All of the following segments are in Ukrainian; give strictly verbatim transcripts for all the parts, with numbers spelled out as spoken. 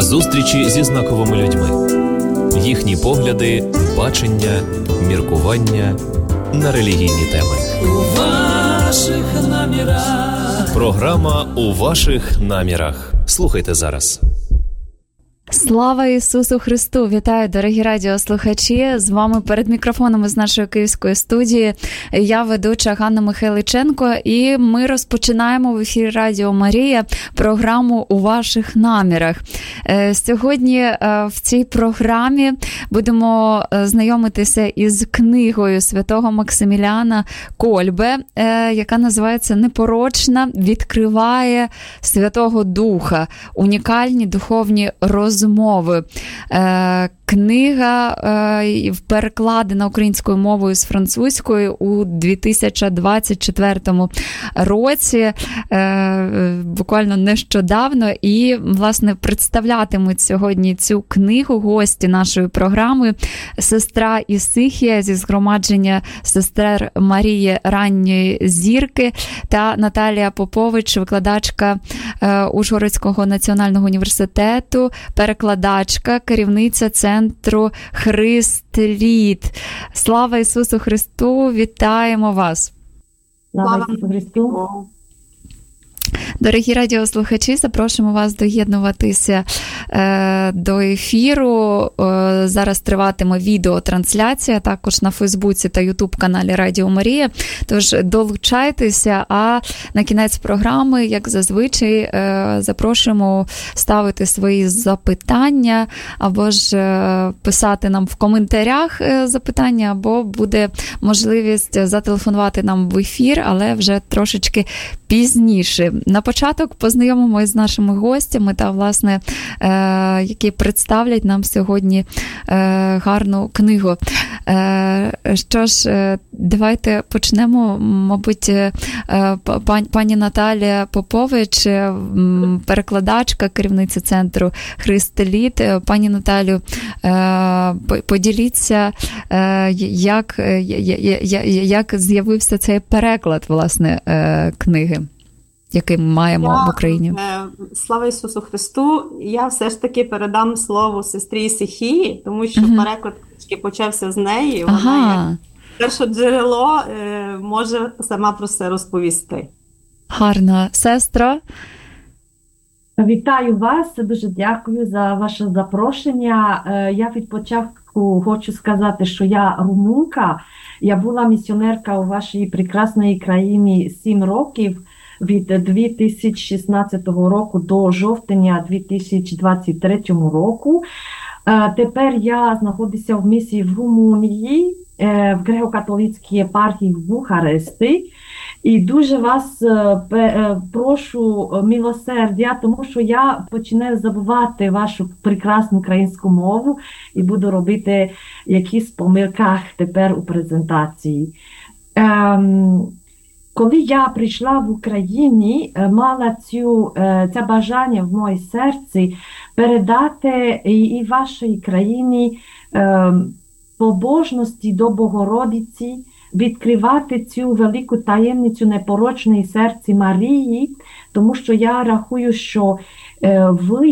Зустрічі зі знаковими людьми. Їхні погляди, бачення, міркування на релігійні теми. У ваших намірах. Програма «У ваших намірах». Слухайте зараз. Слава Ісусу Христу! Вітаю, дорогі радіослухачі! З вами перед мікрофоном з нашої київської студії я, ведуча Ганна Михайличенко, і ми розпочинаємо в ефірі Радіо Марія програму «У ваших намірах». Сьогодні в цій програмі будемо знайомитися із книгою святого Максиміліана Кольбе, яка називається «Непорочна. Відкриває Святого Духа. Унікальні духовні розмови». Розмови. Е, книга е, перекладена українською мовою з французькою у дві тисячі двадцять четвертому році, е, буквально нещодавно, і, власне, представлятимуть сьогодні цю книгу гості нашої програми: сестра Ісихія зі згромадження сестер Марії Ранньої Зірки та Наталія Попович, викладачка е, Ужгородського національного університету, перекладачка, керівниця центру Христ-Літ. Слава Ісусу Христу! Вітаємо вас! Слава Ісусу Христу! Дорогі радіослухачі, запрошуємо вас доєднуватися е, до ефіру. Е, зараз триватиме відеотрансляція, також на Фейсбуці та Ютуб-каналі Радіо Марія. Тож долучайтеся, а на кінець програми, як зазвичай, е, запрошуємо ставити свої запитання, або ж е, писати нам в коментарях е, запитання, або буде можливість зателефонувати нам в ефір, але вже трошечки пізніше. На початок познайомимося з нашими гостями та, власне, е, які представлять нам сьогодні е, гарну книгу. Е, що ж, е, давайте почнемо, мабуть, е, пан, пані Наталія Попович, е, перекладачка, керівниця центру Христ-Літ. Пані Наталю, е, поділіться, е, як, е, як з'явився цей переклад, власне, е, книги, який ми маємо я, в Україні. Слава Ісусу Христу! Я все ж таки передам слово сестрі Ісихії, тому що uh-huh. переклад почався з неї. Вона ага. як перше джерело може сама про це розповісти. Гарно. Сестро? Вітаю вас, дуже дякую за ваше запрошення. Я від початку хочу сказати, що я румунка. Я була місіонерка у вашій прекрасній країні сім років, від дві тисячі шістнадцятого року до жовтня дві тисячі двадцять третього року. Тепер я знаходжуся в місії в Румунії, в греко-католицькій єпархії в Бухаресті. І дуже вас прошу милосердя, тому що я починаю забувати вашу прекрасну українську мову і буду робити якісь помилки тепер у презентації. Коли я прийшла в Україні, мала цю, це бажання в моїй серці передати і вашій країні побожності до Богородиці, відкривати цю велику таємницю непорочної серці Марії, тому що я рахую, що ви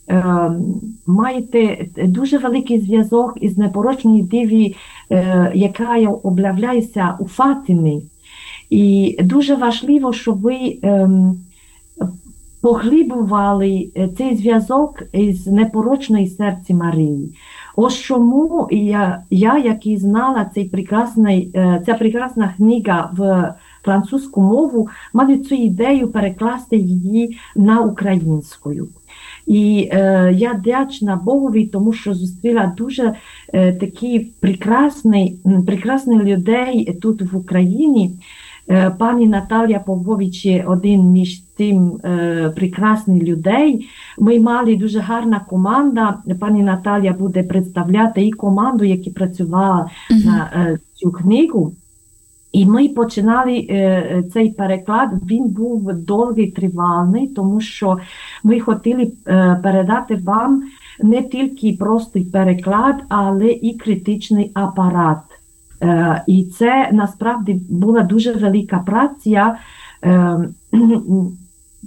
маєте дуже великий зв'язок із непорочною діві, яка об'являється у Фатимі. І дуже важливо, щоб ви ем, поглибували цей зв'язок із непорочної серці Марії. Ось чому я, я як і знала цей прекрасний, ця прекрасна книга в французьку мову, маю цю ідею перекласти її на українською. І е, я вдячна Богові, тому що зустріла дуже е, такі прекрасні, прекрасні людей тут в Україні. Пані Наталія Попович є один між тим е, прекрасних людей. Ми мали дуже гарна команда. Пані Наталія буде представляти і команду, яка працювала mm-hmm. на е, цю книгу. І ми починали е, цей переклад. Він був довгий, тривалий, тому що ми хотіли е, передати вам не тільки простий переклад, але і критичний апарат. Uh, і це насправді була дуже велика праця. Uh,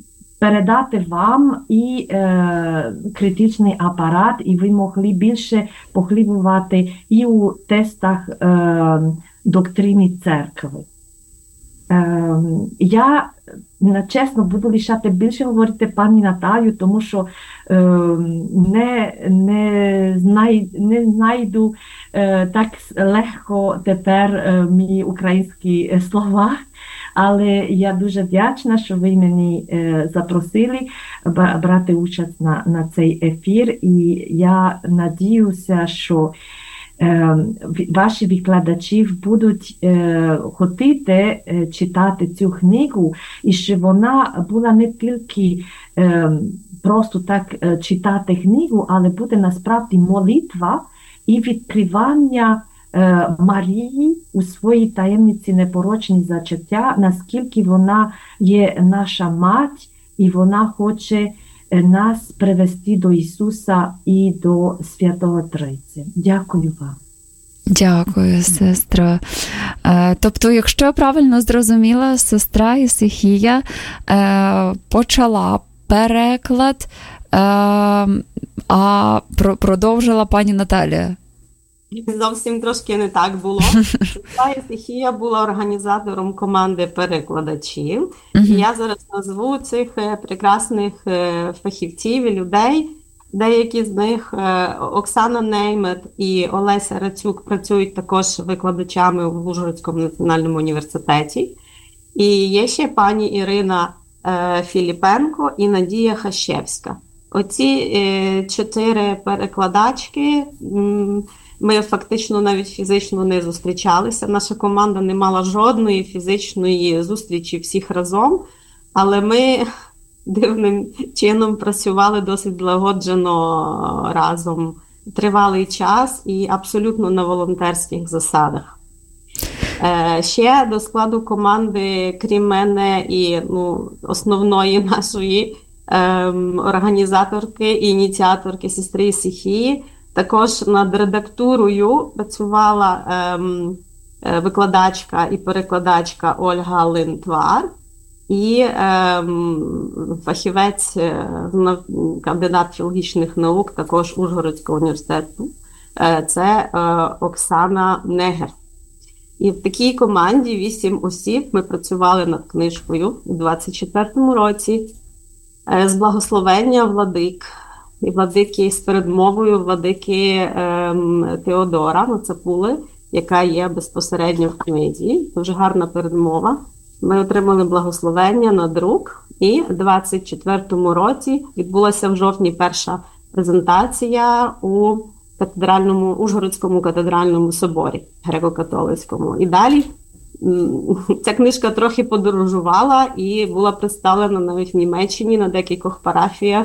передати вам і е, критичний апарат, і ви могли більше поглибувати і у тестах е, доктрини церкви. Е, я, чесно, буду лишати більше говорити пані Наталю, тому що е, не, не, знай, не знайду е, так легко тепер е, мої українські слова. Але я дуже вдячна, що ви мені е, запросили брати участь на, на цей ефір. І я надіюся, що е, ваші викладачі будуть е, хотіти е, читати цю книгу, і що вона була не тільки е, просто так е, читати книгу, але буде насправді молитва і відкривання Марії у своїй таємниці непорочні зачаття, наскільки вона є наша мать, і вона хоче нас привести до Ісуса і до Святого Тройці. Дякую вам. Дякую, сестра. Тобто, якщо я правильно зрозуміла, сестра Ісихія почала переклад, а продовжила пані Наталія. Зовсім трошки не так було. Сестра Ісихія була організатором команди перекладачів. Uh-huh. І я зараз назву цих прекрасних фахівців і людей. Деякі з них, Оксана Неймет і Олеся Рацюк, працюють також викладачами в Ужгородському національному університеті. І є ще пані Ірина Філіпенко і Надія Хащевська. Оці чотири перекладачки... Ми фактично навіть фізично не зустрічалися. Наша команда не мала жодної фізичної зустрічі всіх разом, але ми дивним чином працювали досить злагоджено разом тривалий час і абсолютно на волонтерських засадах. Ще до складу команди, крім мене і ну, основної нашої ем, організаторки і ініціаторки сестри Ісихії, також над редактурою працювала ем, викладачка і перекладачка Ольга Линтвар і ем, фахівець, кандидат філологічних наук також Ужгородського університету. Е, це е, Оксана Негер. І в такій команді вісім осіб ми працювали над книжкою у двадцять четвертому році е, з благословення владик. І владики з передмовою владики ем, Теодора Мацапули, яка є безпосередньо в книзі. Дуже гарна передмова. Ми отримали благословення на друк. І в двадцять четвертому році відбулася в жовтні перша презентація у катедральному, Ужгородському катедральному соборі греко-католицькому. І далі ця книжка трохи подорожувала і була представлена навіть в Німеччині на декількох парафіях.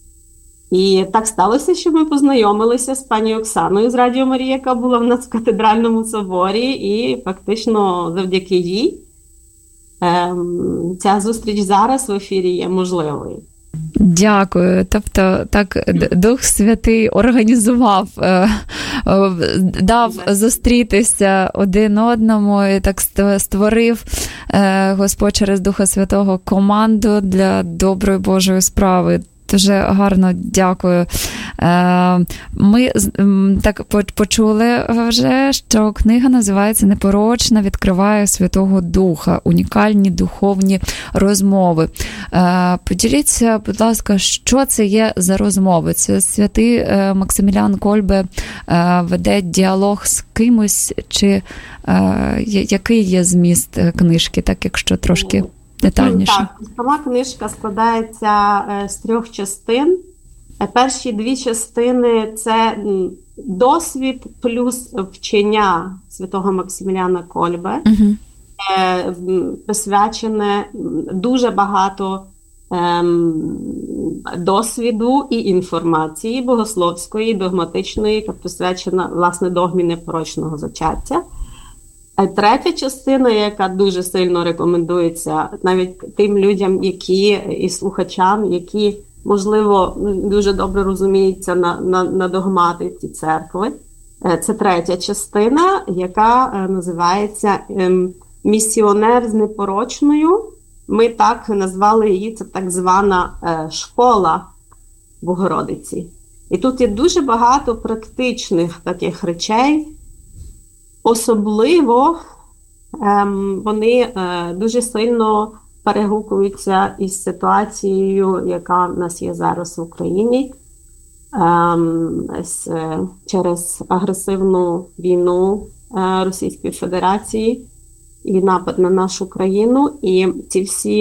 І так сталося, що ми познайомилися з пані Оксаною з Радіо Марія, яка була в нас в катедральному соборі, і фактично завдяки їй ем, ця зустріч зараз в ефірі є можливою. Дякую. Тобто, так Дух Святий організував, дав зустрітися один одному і так створив Господь через Духа Святого команду для доброї Божої справи. Дуже гарно дякую. Ми так почули вже, що книга називається «Непорочна відкриває Святого Духа. Унікальні духовні розмови». Поділіться, будь ласка, що це є за розмови? Це святий Максиміліан Кольбе веде діалог з кимось, чи який є зміст книжки, так якщо трошки детальніше? Так, сама книжка складається з трьох частин. Перші дві частини – це досвід плюс вчення святого Максиміліана Кольбе, uh-huh. присвячене дуже багато ем, досвіду і інформації богословської, догматичної, яка присвячена, власне, догмі непорочного зачаття. А третя частина, яка дуже сильно рекомендується навіть тим людям, які і слухачам, які, можливо, дуже добре розуміються на, на, на догматиці церкви. Це третя частина, яка називається «Місіонер з непорочною ми так назвали її, це так звана школа Богородиці. І тут є дуже багато практичних таких речей. Особливо ем, вони е, дуже сильно перегукуються із ситуацією, яка в нас є зараз в Україні. Ем, з, через агресивну війну е, Російської Федерації і напад на нашу країну. І ці всі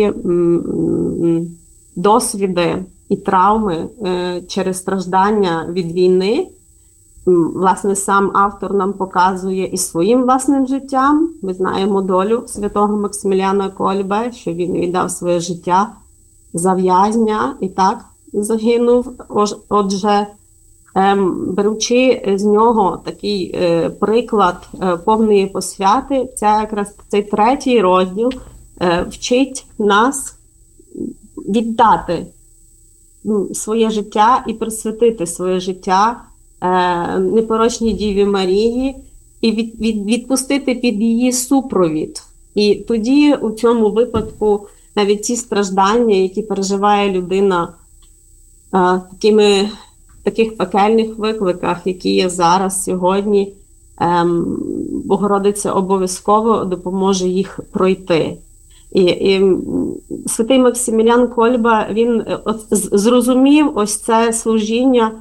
м, досвіди і травми е, через страждання від війни, власне, сам автор нам показує і своїм власним життям. Ми знаємо долю святого Максиміліана Кольби, що він віддав своє життя за в'язня і так загинув. Отже, беручи з нього такий приклад повної посвяти, це якраз цей третій розділ вчить нас віддати своє життя і присвятити своє життя непорочній Діві Марії і від, від, відпустити під її супровід. І тоді у цьому випадку навіть ті страждання, які переживає людина а, такими, таких пекельних викликах, які є зараз, сьогодні, ем, Богородиця обов'язково допоможе їх пройти. І, і святий Максиміліан Кольба, він от, зрозумів ось це служіння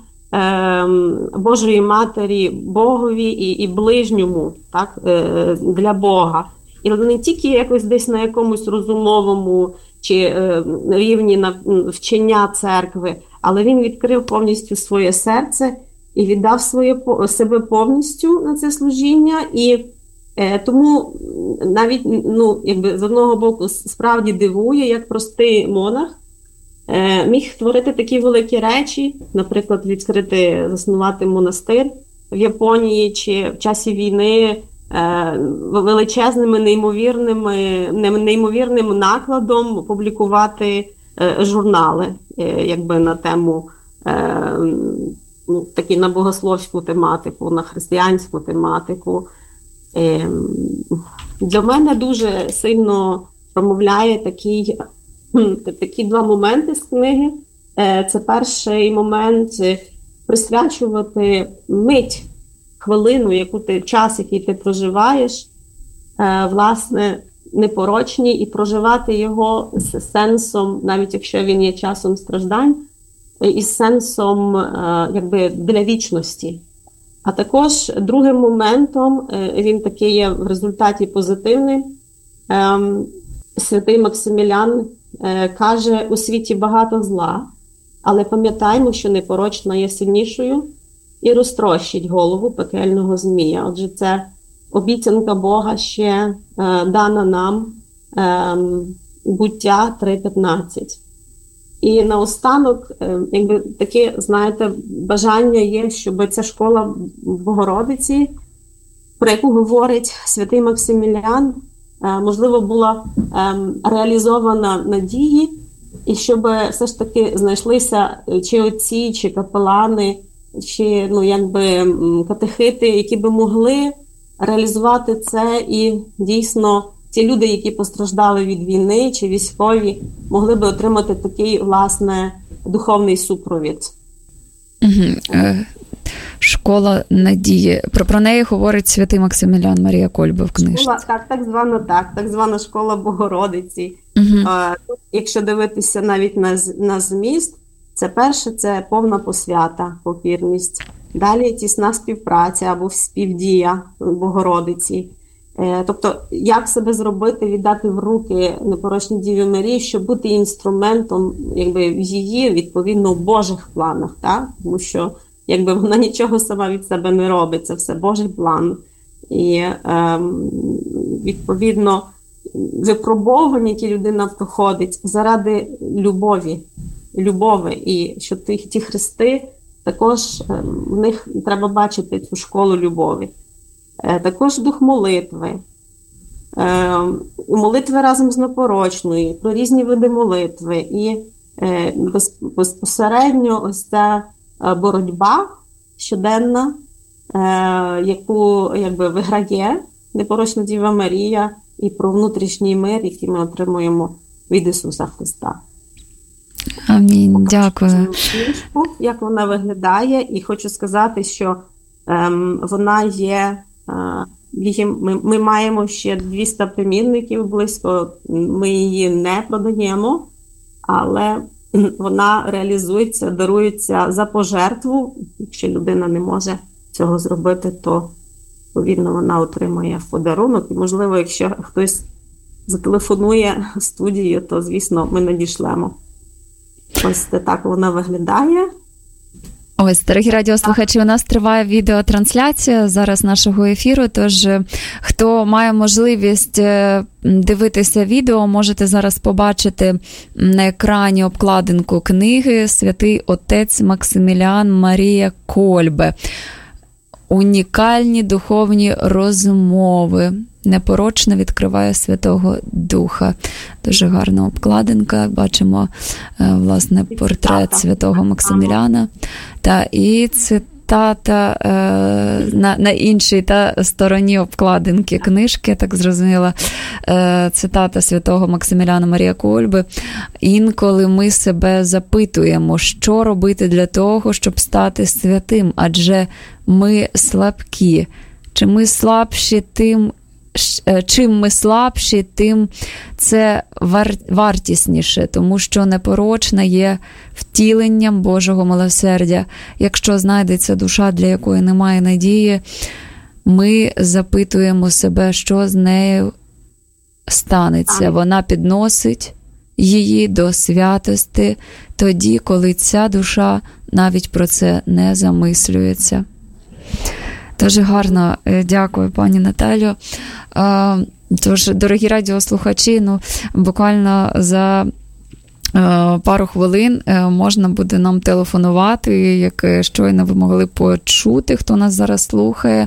Божої Матері Богові і, і ближньому, так, для Бога. І не тільки якось десь на якомусь розумовому чи рівні на вчення церкви, але він відкрив повністю своє серце і віддав своє, себе повністю на це служіння. І е, тому навіть, ну, якби, з одного боку справді дивує, як простий монах міг творити такі великі речі, наприклад, відкрити, заснувати монастир в Японії чи в часі війни величезними, неймовірними, неймовірним накладом публікувати журнали, якби на тему, ну, такі на богословську тематику, на християнську тематику. Для мене дуже сильно промовляє такий Такі два моменти з книги. Це перший момент присвячувати мить, хвилину, яку ти, час, який ти проживаєш, власне, непорочній, і проживати його з сенсом, навіть якщо він є часом страждань, із сенсом, якби, для вічності. А також другим моментом, він такий є в результаті позитивний, святий Максиміліан каже: у світі багато зла, але пам'ятаймо, що непорочна є сильнішою, і розтрощить голову пекельного змія. Отже, це обіцянка Бога ще е, дана нам, е, Буття три п'ятнадцять. І наостанок, е, якби таке, знаєте, бажання є, щоб ця школа Богородиці, про яку говорить святий Максиміліан, можливо, була ем, реалізована надії, і щоб все ж таки знайшлися чи отці, чи капелани, чи, ну, якби, катехити, які би могли реалізувати це, і дійсно ті люди, які постраждали від війни, чи військові, могли би отримати такий, власне, духовний супровід. Угу. Школа надії. Про, про неї говорить святий Максиміліан Марія Кольба в книжці. Школа, так, так звана, так, так звана школа Богородиці. Угу. А, тут, якщо дивитися навіть на, на зміст, це перше, це повна посвята, покірність. Далі тісна співпраця або співдія Богородиці. Е, тобто, як себе зробити, віддати в руки непорочній Діві Марії, щоб бути інструментом, якби, в її, відповідно, в Божих планах, так? Тому що якби вона нічого сама від себе не робить, це все Божий план. І, е, відповідно, випробовування, які людина проходить заради любові, любові. І що ті, ті хрести, також е, в них треба бачити цю школу любові. Е, також дух молитви. Е, молитви разом з непорочною, про різні види молитви. І е, без, безпосередньо ось ця боротьба щоденна, е, яку, якби, виграє непорочна Діва Марія, і про внутрішній мир, який ми отримуємо від Ісуса Христа. Амінь, дякую. Книжку, як вона виглядає, і хочу сказати, що ем, вона є, е, її, ми, ми маємо ще двісті примірників близько, ми її не продаємо, але вона реалізується, дарується за пожертву. Якщо людина не може цього зробити, то, відповідно, вона отримує в подарунок. І, можливо, якщо хтось зателефонує в студію, то, звісно, ми надішлемо. Ось так вона виглядає. Ось, дорогі радіослухачі, у нас триває відеотрансляція зараз нашого ефіру, тож хто має можливість дивитися відео, можете зараз побачити на екрані обкладинку книги «Святий отець Максиміліан Марія Кольбе. Унікальні духовні розмови. Непорочно відкриває Святого Духа». Дуже гарна обкладинка. Бачимо, власне, портрет Святого Максиміліана. Та і цитата е, на, на іншій та стороні обкладинки книжки, так зрозуміла, е, цитата Святого Максиміліана Марія Кольби. «Інколи ми себе запитуємо, що робити для того, щоб стати святим, адже ми слабкі. Чи ми слабші тим, чим ми слабші, тим це вар... вартісніше, тому що непорочна є втіленням Божого милосердя. Якщо знайдеться душа, для якої немає надії, ми запитуємо себе, що з нею станеться. Вона підносить її до святості тоді, коли ця душа навіть про це не замислюється». Дуже гарно, дякую, пані Наталю. Тож, дорогі радіослухачі, ну, буквально за пару хвилин можна буде нам телефонувати, як щойно ви могли почути, хто нас зараз слухає,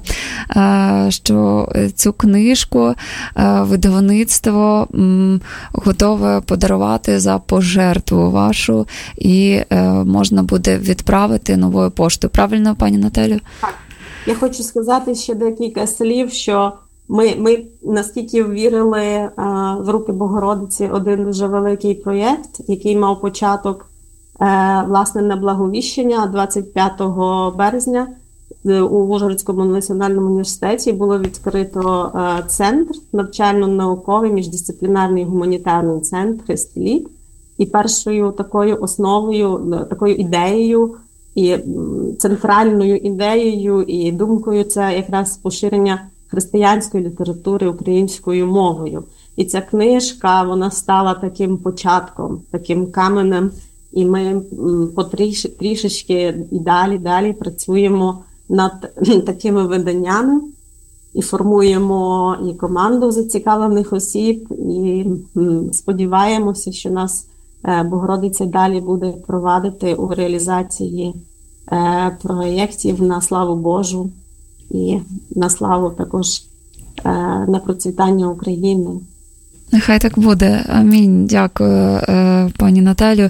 що цю книжку видавництво готове подарувати за пожертву вашу, і можна буде відправити новою поштою. Правильно, пані Наталю? Так. Я хочу сказати ще декілька слів, що ми, ми наскільки вірили а, в руки Богородиці, один дуже великий проєкт, який мав початок, е, власне, на Благовіщення двадцять п'ятого березня у Ужгородському національному університеті було відкрито е, центр, навчально-науковий, міждисциплінарний гуманітарний центр «Христолік». І першою такою основою, такою ідеєю, і центральною ідеєю і думкою це якраз поширення християнської літератури українською мовою. І ця книжка, вона стала таким початком, таким каменем, і ми потріш, трішечки і далі, далі працюємо над такими виданнями і формуємо і команду зацікавлених осіб, і сподіваємося, що нас Богородиця далі буде провадити у реалізації е, проєктів на славу Божу і на славу також е, на процвітання України. Нехай так буде. Амінь. Дякую, пані Наталю.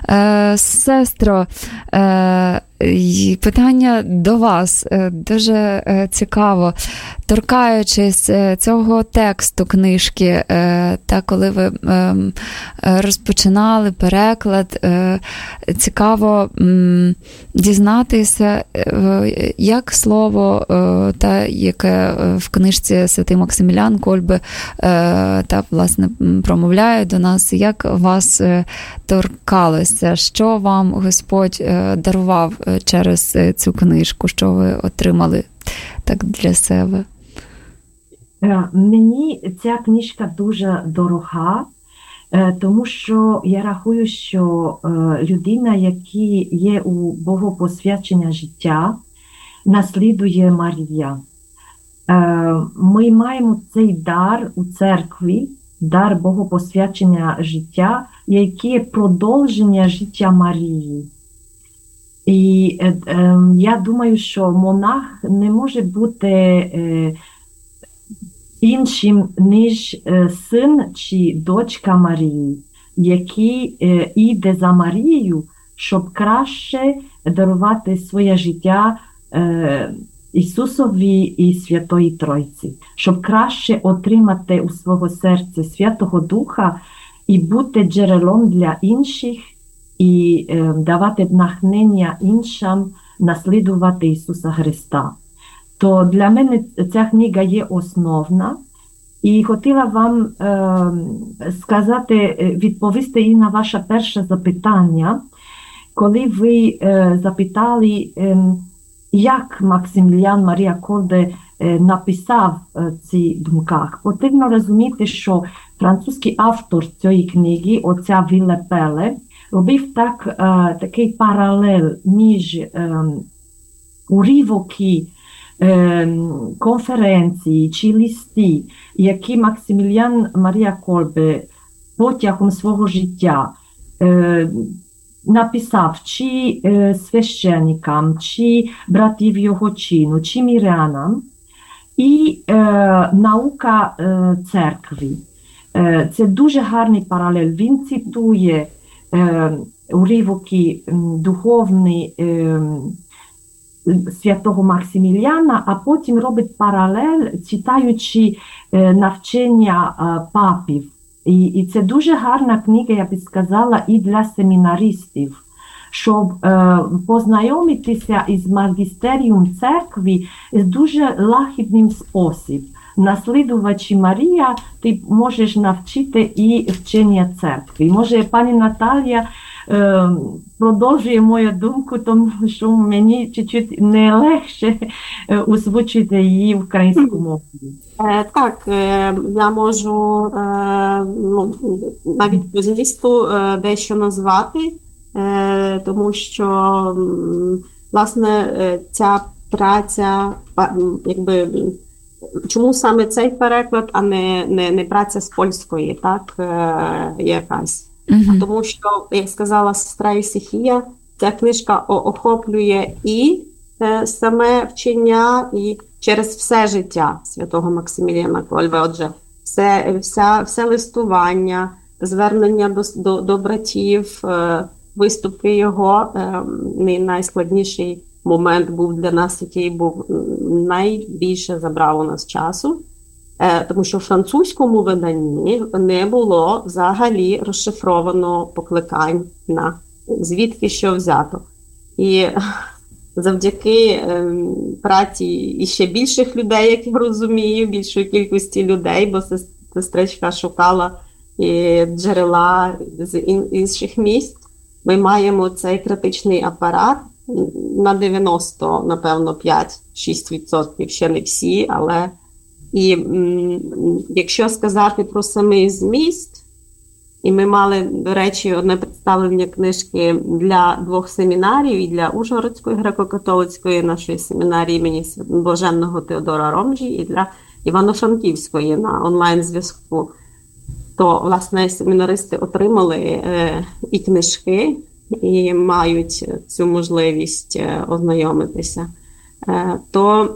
Сестро, питання до вас дуже цікаво. Торкаючись цього тексту книжки, та коли ви розпочинали переклад, цікаво дізнатися, як слово, та яке в книжці Святий Максиміліан Кольби та, власне, промовляє до нас, як вас торкалося, що вам Господь дарував через цю книжку, що ви отримали так для себе? Мені ця книжка дуже дорога, тому що я рахую, що людина, яка є у богопосвячення життя, наслідує Марія. Ми маємо цей дар у церкві, дар богопосвячення життя, який є продовження життя Марії. І е, е, я думаю, що монах не може бути е, іншим, ніж е, син чи дочка Марії, який е, йде за Марією, щоб краще дарувати своє життя е, Ісусові і Святої Тройці, щоб краще отримати у свого серця Святого Духа і бути джерелом для інших, і е, давати натхнення іншим наслідувати Ісуса Христа. То для мене ця книга є основна. І хотіла вам е, сказати, відповісти і на ваше перше запитання, коли ви е, запитали, е, як Максиміліан Марія Колбе е, написав е, ці думках. Потрібно розуміти, що французький автор цієї книги, оця Вілле Пеле, робив так, е, такий паралель між е, уривки конференції чи листи, які Максиміліан Марія Колбе протягом свого життя е, написав чи е, священникам, чи братів його чину, чи мирянам, і е, наука е, церкви. Е, це дуже гарний паралель. Він цитує е, уривки духовні е, святого Максиміліана, а потім робить паралель, читаючи е, навчання е, папів. І, і це дуже гарна книга, я б сказала, і для семінаристів, щоб е, познайомитися із магістеріум церкви з дуже лагідним спосібом. Наслідувачі Марія, ти можеш навчити і вчення церкви. Може, пані Наталія е, продовжує мою думку, тому що мені чуть-чуть не легше е, озвучити її в українську мову. Е, так, е, я можу е, ну, навіть по змісту е, дещо назвати, е, тому що, власне, е, ця праця, якби, чому саме цей переклад, а не, не, не праця з польської, так, е, якась. Mm-hmm. А тому що, як сказала сестра Ісихія, ця книжка охоплює і е, саме вчення, і через все життя святого Максиміліана Кольбе. Отже, все, вся, все листування, звернення до, до, до братів, е, виступи його, е, найскладніший момент був для нас, який був найбільше забрав у нас часу, е, тому що в французькому виданні не було взагалі розшифровано покликань на звідки що взято. І завдяки е, праці і ще більших людей, як я розумію, більшої кількості людей, бо сестричка шукала і джерела з інших місць, ми маємо цей критичний апарат на дев'яносто, напевно, п'ять-шість відсотків, ще не всі, але і м, якщо сказати про самий зміст, і ми мали, до речі, одне представлення книжки для двох семінарів, і для Ужгородської греко-католицької нашої семінарії імені Блаженного Теодора Ромжі, і для Івано-Франківської на онлайн-зв'язку, то, власне, семінаристи отримали е, і книжки, і мають цю можливість е, ознайомитися. Е, то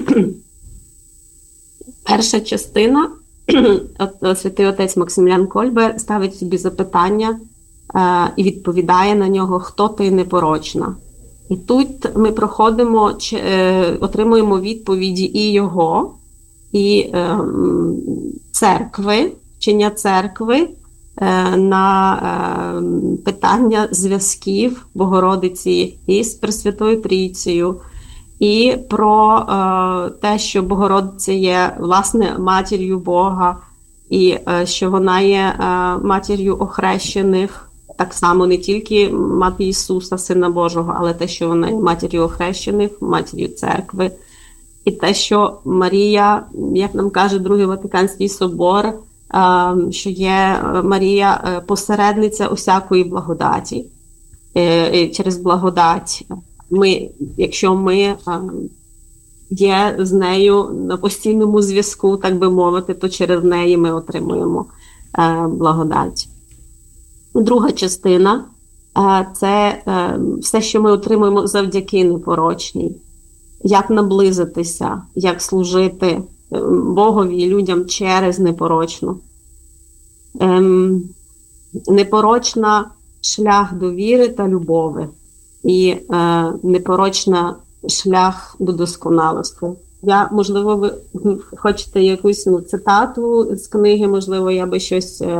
перша частина, от, святий отець Максиміліан Кольбе ставить собі запитання е, і відповідає на нього, хто ти непорочна. І тут ми проходимо, чи, е, отримуємо відповіді і його, і е, церкви, вчення церкви е, на е, питання зв'язків Богородиці із Пресвятою Трійцею, і про е, те, що Богородиця є, власне, матір'ю Бога, і е, що вона є е, матір'ю охрещених, так само не тільки мати Ісуса, Сина Божого, але те, що вона є матір'ю охрещених, матір'ю церкви, і те, що Марія, як нам каже Другий Ватиканський собор, е, що є Марія посередниця усякої благодаті, е, через благодать. Ми, якщо ми а, є з нею на постійному зв'язку, так би мовити, то через неї ми отримуємо а, благодать. Друга частина а, – це а, все, що ми отримуємо завдяки непорочній. Як наблизитися, як служити Богові і людям через непорочну. Ем, непорочна шлях довіри та любові. І е, непорочна шлях до досконалості. Я, можливо, ви хочете якусь ну, цитату з книги, можливо, я би щось... Е,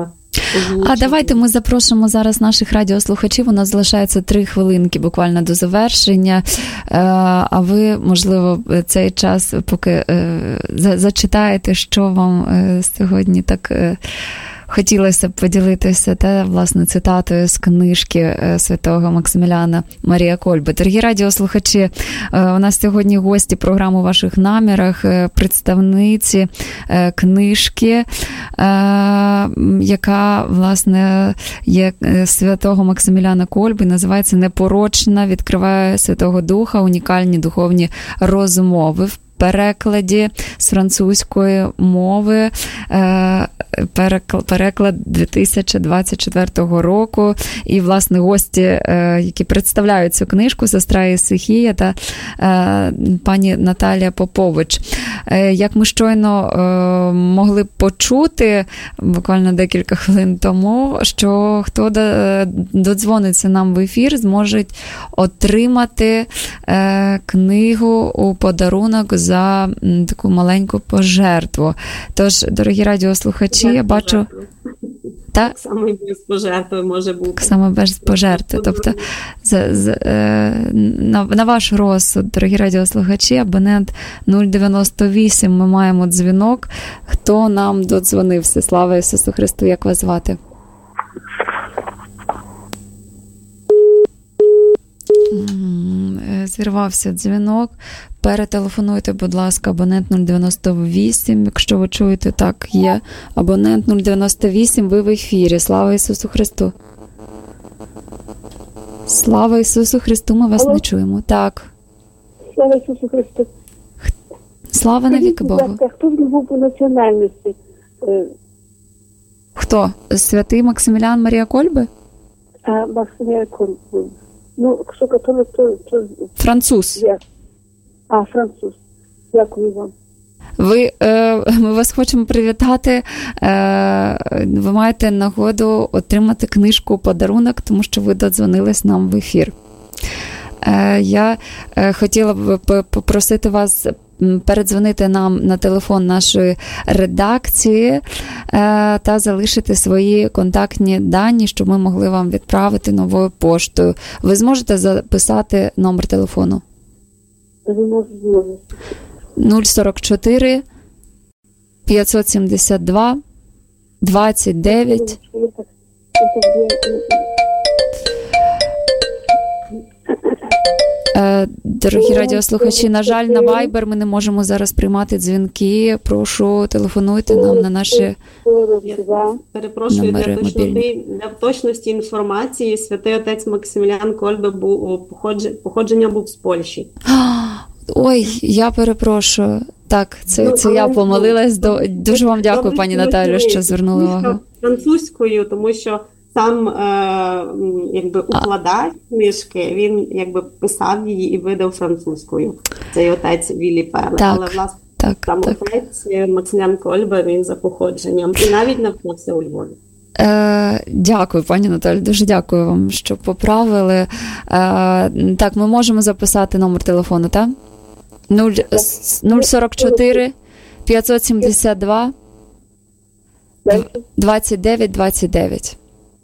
озвучити. А давайте ми запросимо зараз наших радіослухачів. У нас залишається три хвилинки буквально до завершення. А ви, можливо, цей час поки зачитаєте, що вам сьогодні так хотілося б поділитися та, власне, цитатою з книжки святого Максиміляна Марія Кольби. Дорогі радіослухачі, у нас сьогодні гості програми «У ваших намірах», представниці книжки, яка, власне, є святого Максиміляна Кольби, називається «Непорочна, відкриває Святого Духа, унікальні духовні розмови». В перекладі з французької мови, переклад дві тисячі двадцять четвертого року. І, власне, гості, які представляють цю книжку, сестра Єсихія та пані Наталія Попович. Як ми щойно могли почути буквально декілька хвилин тому, що хто додзвониться нам в ефір, зможуть отримати книгу у подарунок за таку маленьку пожертву. Тож, дорогі радіослухачі, я бачу... Так, так само і без пожертви може бути. Так само без пожертви. Тобто, за, за, на, на ваш розсуд, дорогі радіослухачі, абонент нуль дев'яносто вісім, ми маємо дзвінок. Хто нам додзвонився? Слава Ісусу Христу, як вас звати? Зірвався дзвінок. Перетелефонуйте, будь ласка, абонент нуль дев'яносто вісім. Якщо ви чуєте, так, є. Абонент нуль дев'яносто вісім, ви в ефірі. Слава Ісусу Христу. Слава Ісусу Христу, ми вас Алло. Не чуємо. Так. Слава Ісусу Христу. Слава навіки Богу. Будь ласка, хто був по національності? Хто? Святий Максимілян Марія Кольби? А, Максимілян Кольби. Ну, якщо католик, то... то... Француз. Я. А, француз. Дякую вам. Ви, е, ми вас хочемо привітати. Е, ви маєте нагоду отримати книжку у подарунок, тому що ви додзвонились нам в ефір. Е, я е, хотіла б попросити вас передзвонити нам на телефон нашої редакції е, та залишити свої контактні дані, щоб ми могли вам відправити новою поштою. Ви зможете записати номер телефону? нуль сорок чотири п'ятсот сімдесят два двадцять дев'ять. Дорогі радіослухачі, на жаль, на Viber ми не можемо зараз приймати дзвінки. Прошу, телефонуйте нам на наші Перепрошую, для точності, для точності інформації, святий отець Максимілян Кольби був, походження був з Польщі. Ой, я перепрошую. Так, це, ну, це я помилилась. До... Дуже вам дякую, добре, пані Наталю, що звернули увагу. Французькою, тому що сам е, якби укладач книжки, він якби писав її і видав французькою. Цей отець Віллі Перле. Так, але, власне, так, сам так. отець Максимілян Кольба, він за походженням. І навіть навчався у Львові. Е, дякую, пані Наталі, дуже дякую вам, що поправили. Е, так, ми можемо записати номер телефону, так? нуль сорок чотири п'ятсот сімдесят два двадцять дев'ять двадцять дев'ять.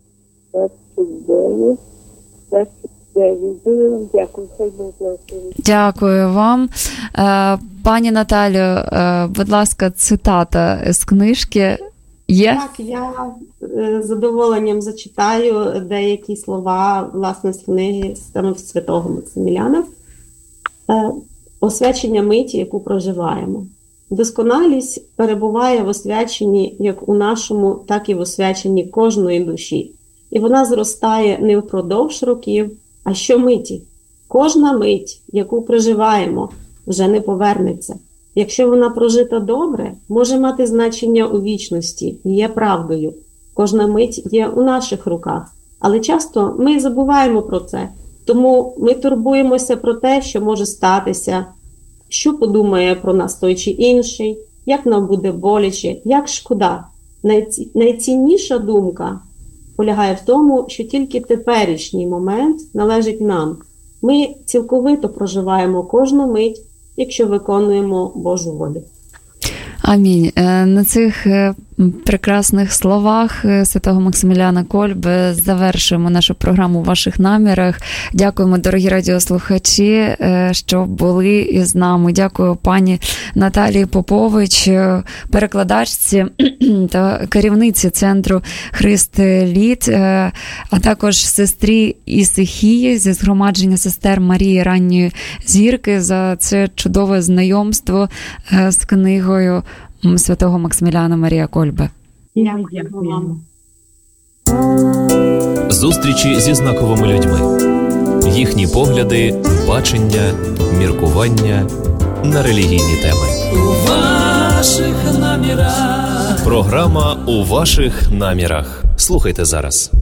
Дякую вам. Пані Наталю, будь ласка, цитата з книжки є? Так, я з задоволенням зачитаю деякі слова, власне, з книги саме святого Максиміляна. Освячення миті, яку проживаємо. Досконалість перебуває в освяченні як у нашому, так і в освяченні кожної душі. І вона зростає не впродовж років, а щомиті. Кожна мить, яку проживаємо, вже не повернеться. Якщо вона прожита добре, може мати значення у вічності і є правдою. Кожна мить є у наших руках. Але часто ми забуваємо про це. Тому ми турбуємося про те, що може статися, що подумає про нас той чи інший, як нам буде боляче, як шкода. Найці... Найцінніша думка полягає в тому, що тільки теперішній момент належить нам. Ми цілковито проживаємо кожну мить, якщо виконуємо Божу волю. Амінь. На цих прекрасних словах святого Максиміліана Кольби завершуємо нашу програму «У ваших намірах». Дякуємо, дорогі радіослухачі, що були із нами. Дякую пані Наталії Попович, перекладачці та керівниці центру Христ Лід, а також сестрі Ісихії зі згромадження сестер Марії Ранньої Зірки за це чудове знайомство з книгою святого Максиміліана Марія Кольби. Дякуємо. Зустрічі зі знаковими людьми. Їхні погляди, бачення, міркування на релігійні теми. У ваших намірах. Програма «У ваших намірах». Слухайте зараз.